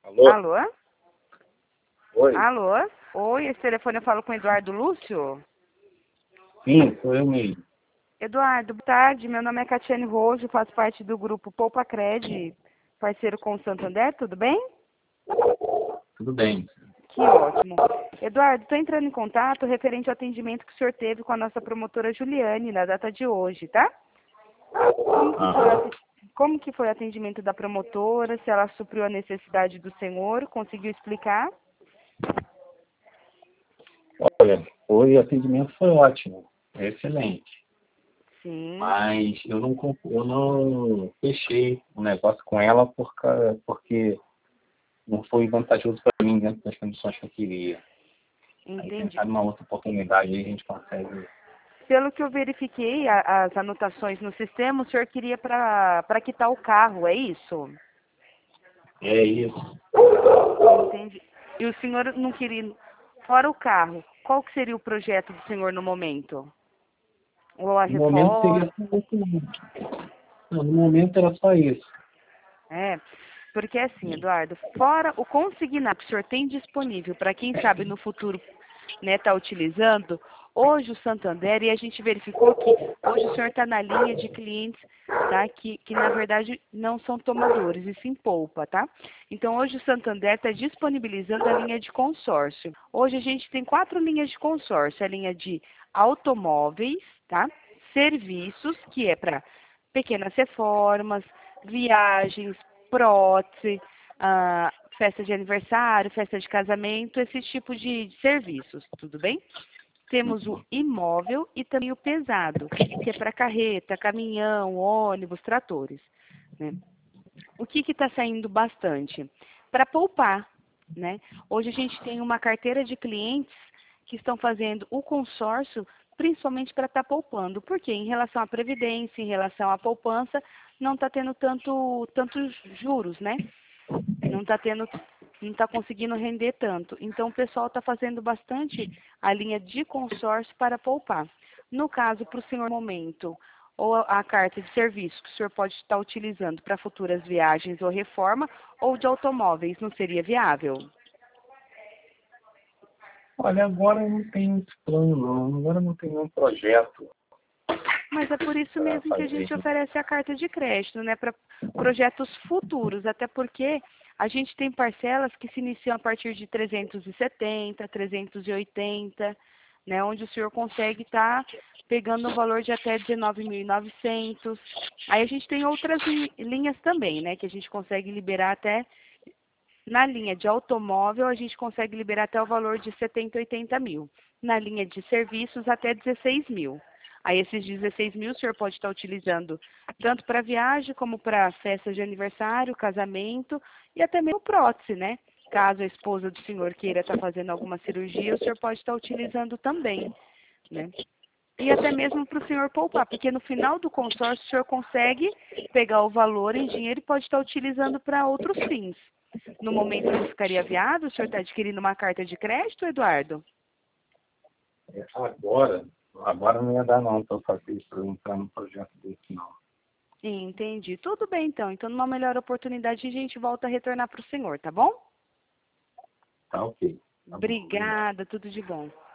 Alô? Alô? Oi? Alô? Oi, esse telefone eu falo com o Eduardo Lúcio? Sim, sou eu mesmo. Eduardo, boa tarde. Meu nome é Catiane Rojo, faço parte do grupo Poupa Cred, parceiro com o Santander, tudo bem? Tudo bem. Que ótimo. Eduardo, estou entrando em contato referente ao atendimento que o senhor teve com a nossa promotora Juliane na data de hoje, tá? Aham. Como que foi o atendimento da promotora? Se ela supriu a necessidade do senhor? Conseguiu explicar? Olha, o atendimento foi ótimo, excelente. Sim. Mas eu não fechei o negócio com ela porque não foi vantajoso para mim dentro das condições que eu queria. Aí Entendi. pensar numa outra oportunidade aí a gente consegue. Pelo que eu verifiquei, as anotações no sistema, o senhor queria para quitar o carro, é isso? É isso. Entendi. E o senhor não queria, fora o carro, qual que seria o projeto do senhor no momento? Ou a No momento reforma? seria só isso. Não, no momento era só isso. É, porque assim, Eduardo, fora o consignado que o senhor tem disponível para quem sabe no futuro tá utilizando, hoje o Santander, e a gente verificou que hoje o senhor está na linha de clientes, tá, que na verdade não são tomadores, e sim poupa, tá? Então hoje o Santander está disponibilizando a linha de consórcio. Hoje a gente tem 4 linhas de consórcio, a linha de automóveis, tá? Serviços, que é para pequenas reformas, viagens, prótese, festa de aniversário, festa de casamento, esse tipo de serviços, tudo bem? Temos o imóvel e também o pesado, que é para carreta, caminhão, ônibus, tratores, né? O que está saindo bastante? Para poupar, né? Hoje a gente tem uma carteira de clientes que estão fazendo o consórcio principalmente para estar poupando. Porque em relação à previdência, em relação à poupança, não está tendo tantos juros, né? Não está tendo, não está conseguindo render tanto. Então o pessoal está fazendo bastante a linha de consórcio para poupar. No caso, para o senhor momento, ou a carta de serviço que o senhor pode estar utilizando para futuras viagens ou reforma, ou de automóveis, não seria viável? Olha, agora eu não tenho esse plano não. Agora eu não tenho nenhum projeto Mas é por isso para mesmo que a fazer. gente oferece a carta de crédito, né, para projetos futuros, até porque a gente tem parcelas que se iniciam a partir de 370, 380, né, onde o senhor consegue estar pegando um valor de até 19.900. Aí a gente tem outras linhas também, né, que a gente consegue liberar até, na linha de automóvel, a gente consegue liberar até o valor de 70, 80 mil. Na linha de serviços, até 16 mil. Aí esses 16 mil o senhor pode estar utilizando tanto para viagem como para festa de aniversário, casamento e até mesmo prótese, né? Caso a esposa do senhor queira estar fazendo alguma cirurgia, o senhor pode estar utilizando também, né? E até mesmo para o senhor poupar, porque no final do consórcio o senhor consegue pegar o valor em dinheiro e pode estar utilizando para outros fins. No momento não ficaria viável, o senhor está adquirindo uma carta de crédito, Eduardo? Agora não ia dar não para eu fazer isso, para eu entrar num projeto desse não. Entendi. Tudo bem, então. Então, numa melhor oportunidade, a gente volta a retornar para o senhor, tá bom? Tá ok. Tá bom, obrigado. Obrigada, tudo de bom.